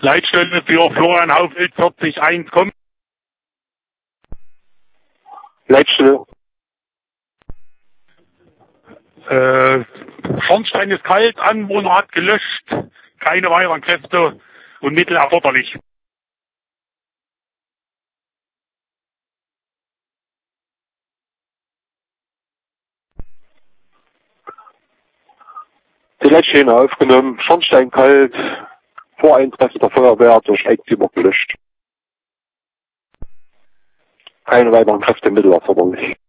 Leitstelle für Florian Haufeld 40-1 kommen. Leitstelle. Schornstein ist kalt, Anwohner hat gelöscht, keine weiteren Kräfte und Mittel erforderlich. Die Leitstelle aufgenommen, Schornstein kalt, Voreintreffer der Feuerwehr durch Eigentümer gelöscht. Keine weiteren Kräfte, Mittel erforderlich.